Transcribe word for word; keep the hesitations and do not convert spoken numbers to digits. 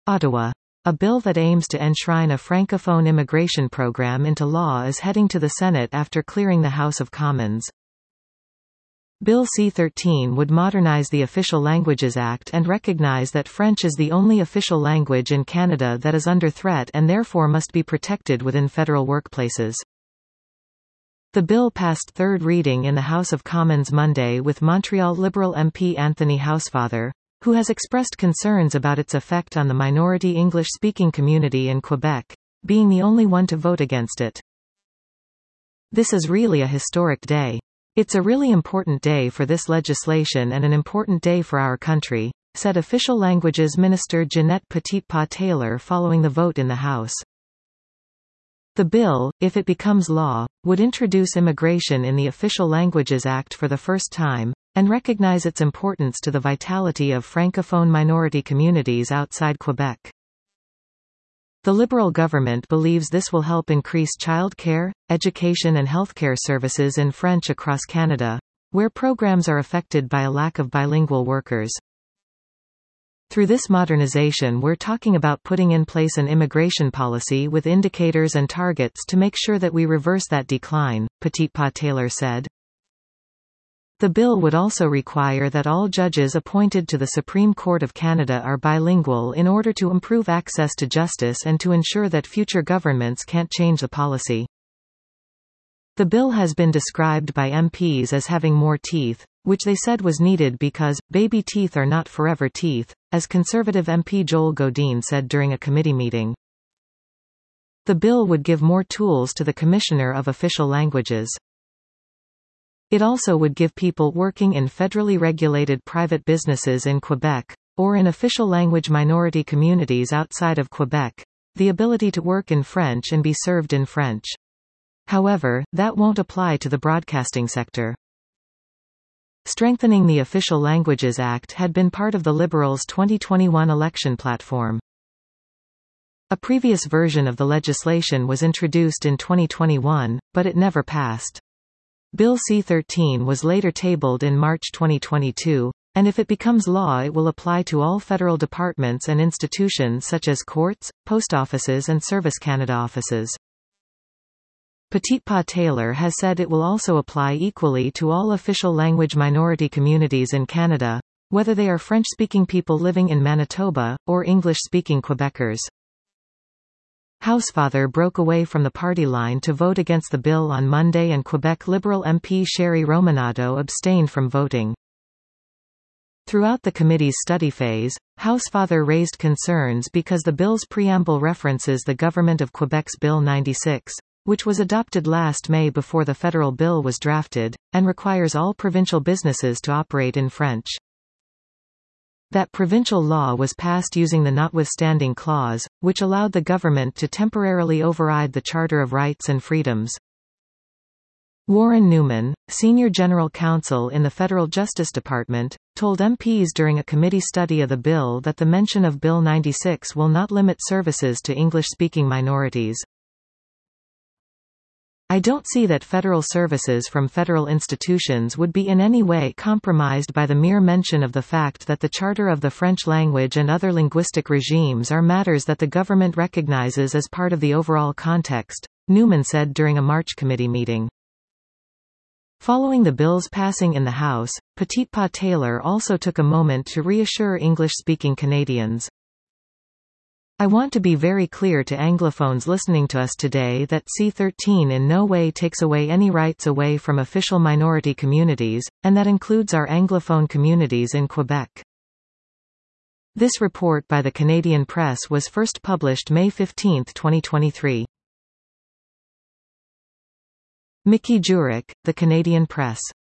Ottawa. A bill that aims to enshrine a francophone immigration program into law is heading to the Senate after clearing the House of Commons. Bill C thirteen would modernize the Official Languages Act and recognize that French is the only official language in Canada that is under threat and therefore must be protected within federal workplaces. The bill passed third reading in the House of Commons Monday with Montreal Liberal M P Anthony Housefather, who has expressed concerns about its effect on the minority English-speaking community in Quebec, being the only one to vote against it. "This is really a historic day. It's a really important day for this legislation and an important day for our country," said Official Languages Minister Jeanette Petitpas-Taylor following the vote in the House. The bill, if it becomes law, would introduce immigration in the Official Languages Act for the first time, and recognize its importance to the vitality of francophone minority communities outside Quebec. The Liberal government believes this will help increase child care, education and healthcare services in French across Canada, where programs are affected by a lack of bilingual workers. "Through this modernization we're talking about putting in place an immigration policy with indicators and targets to make sure that we reverse that decline," Petitpas-Taylor said. The bill would also require that all judges appointed to the Supreme Court of Canada are bilingual in order to improve access to justice and to ensure that future governments can't change the policy. The bill has been described by M Ps as having more teeth, which they said was needed because, baby teeth are not forever teeth, as Conservative M P Joel Godin said during a committee meeting. The bill would give more tools to the Commissioner of Official Languages. It also would give people working in federally regulated private businesses in Quebec, or in official language minority communities outside of Quebec, the ability to work in French and be served in French. However, that won't apply to the broadcasting sector. Strengthening the Official Languages Act had been part of the Liberals' twenty twenty-one election platform. A previous version of the legislation was introduced in twenty twenty-one, but it never passed. Bill C thirteen was later tabled in March twenty twenty-two, and if it becomes law it will apply to all federal departments and institutions such as courts, post offices and Service Canada offices. Petitpas-Taylor has said it will also apply equally to all official language minority communities in Canada, whether they are French-speaking people living in Manitoba, or English-speaking Quebecers. Housefather broke away from the party line to vote against the bill on Monday and Quebec Liberal M P Sherry Romanado abstained from voting. Throughout the committee's study phase, Housefather raised concerns because the bill's preamble references the Government of Quebec's Bill ninety-six, which was adopted last May before the federal bill was drafted, and requires all provincial businesses to operate in French. That provincial law was passed using the Notwithstanding Clause, which allowed the government to temporarily override the Charter of Rights and Freedoms. Warren Newman, Senior General Counsel in the Federal Justice Department, told M Ps during a committee study of the bill that the mention of Bill ninety-six will not limit services to English-speaking minorities. "I don't see that federal services from federal institutions would be in any way compromised by the mere mention of the fact that the Charter of the French language and other linguistic regimes are matters that the government recognizes as part of the overall context," Newman said during a March committee meeting. Following the bill's passing in the House, Petitpas-Taylor also took a moment to reassure English-speaking Canadians. "I want to be very clear to Anglophones listening to us today that C thirteen in no way takes away any rights away from official minority communities, and that includes our Anglophone communities in Quebec." This report by the Canadian Press was first published May fifteenth twenty twenty-three. Mickey Jurek, The Canadian Press.